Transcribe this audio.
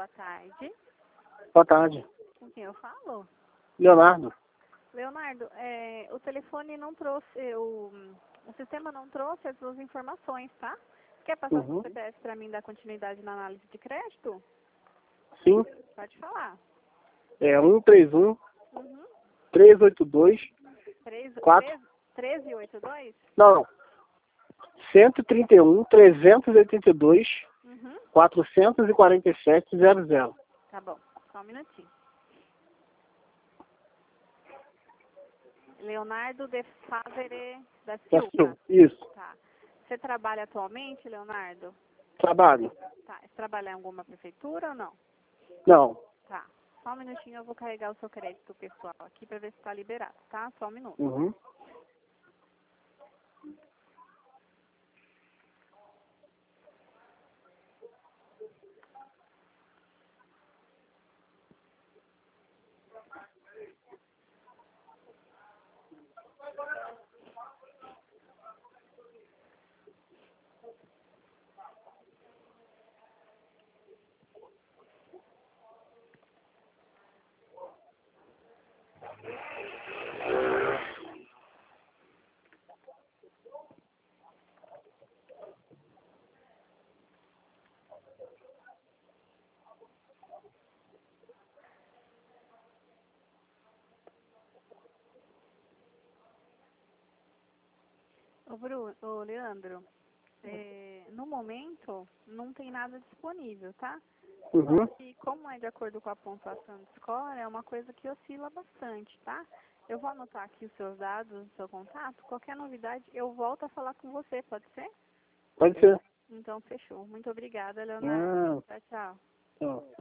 boa tarde. Boa tarde. Com quem eu falo? Leonardo. Leonardo, o telefone não trouxe, o sistema não trouxe as suas informações, tá? Quer passar o seu CPF para mim dar continuidade na análise de crédito? Sim. Pode falar. É 131 Uhum. 382 4. 1382? Não. 131 382 Uhum. 447 00. Tá bom, só um minutinho. Leonardo de Favere da Silva. Isso. Tá. Você trabalha atualmente, Leonardo? Trabalho. Tá. Você trabalha em alguma prefeitura ou não? Não. Tá. Só um minutinho, eu vou carregar o seu crédito pessoal aqui para ver se está liberado, tá? Só um minuto. Uhum. Ô Leandro, no momento não tem nada disponível, tá? Uhum. E como é de acordo com a pontuação de score, é uma coisa que oscila bastante, tá? Eu vou anotar aqui os seus dados, o seu contato. Qualquer novidade, eu volto a falar com você, pode ser? Pode ser. Então, fechou. Muito obrigada, Leonardo. Tchau, tchau. Tchau.